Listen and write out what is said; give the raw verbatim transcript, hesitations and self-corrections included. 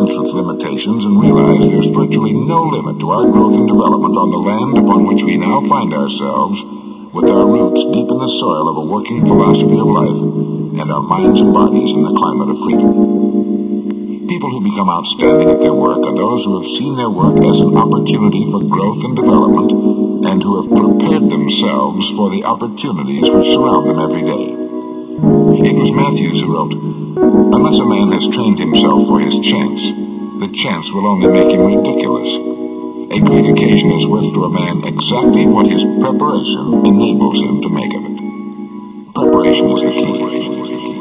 experience with limitations and realize there's virtually no limit to our growth and development on the land upon which we now find ourselves, with our roots deep in the soil of a working philosophy of life, and our minds and bodies in the climate of freedom. People who become outstanding at their work are those who have seen their work as an opportunity for growth and development, and who have prepared themselves for the opportunities which surround them every day. It was Matthews who wrote, "Unless a man has trained himself for his chance, the chance will only make him ridiculous. A great occasion is worth to a man exactly what his preparation enables him to make of it." Preparation is the key.